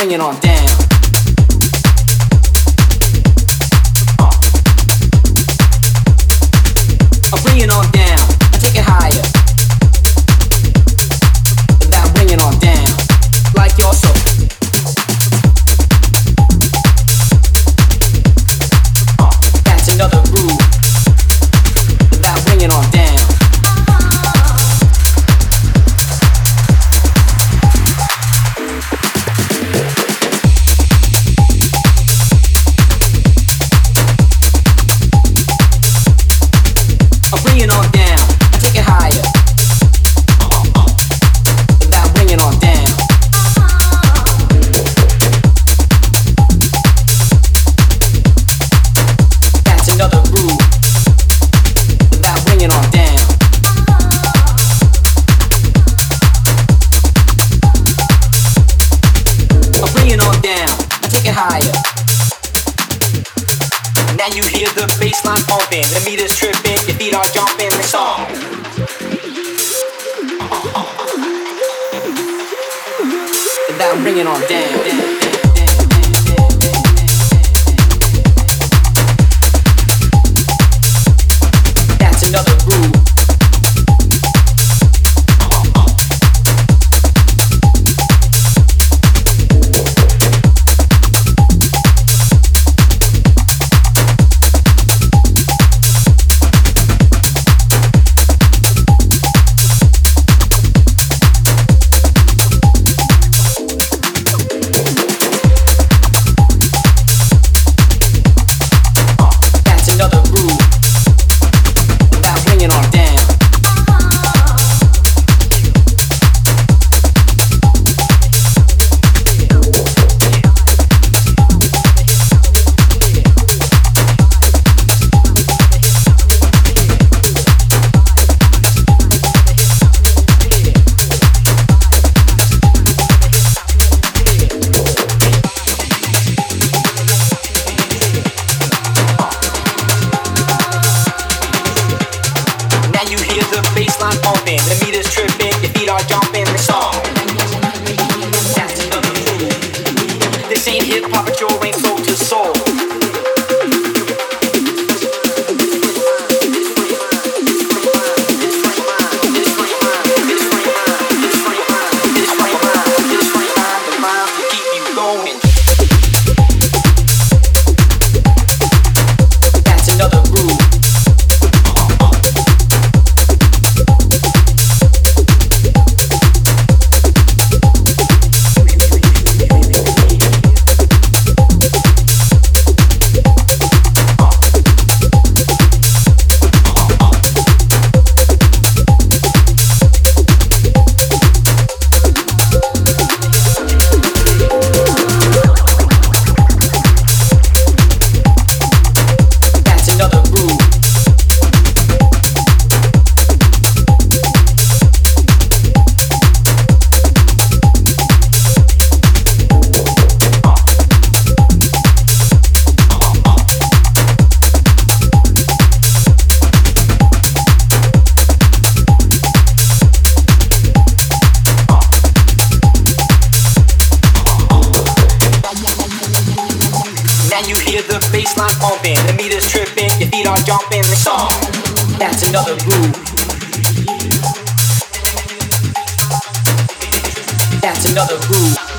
bring it on down. I'll bring it on down. I take it higher. Now bring it on down, like your soul. That's another groove. Now bring it on down. I'll bring it on down. I take it higher. Now bring it on down. That's another groove. Now bring it on down. I'll bring it on down. I take it higher. Now you hear the bass line pumping, the meter's tripping, your feet are jumping, the song. Now bring it on down. That's another groove. That's another groove. Now bring it on down. Now you hear the bass line pumping, the meter's tripping, your feet are jumping, the song. That's another groove. This ain't hip hop, but your ain't soul to soul. Keep you going. That's another groove. That's another groove. Now you hear the bass line pumping, the meter's tripping, your feet are jumping, the song. That's another groove. That's another groove.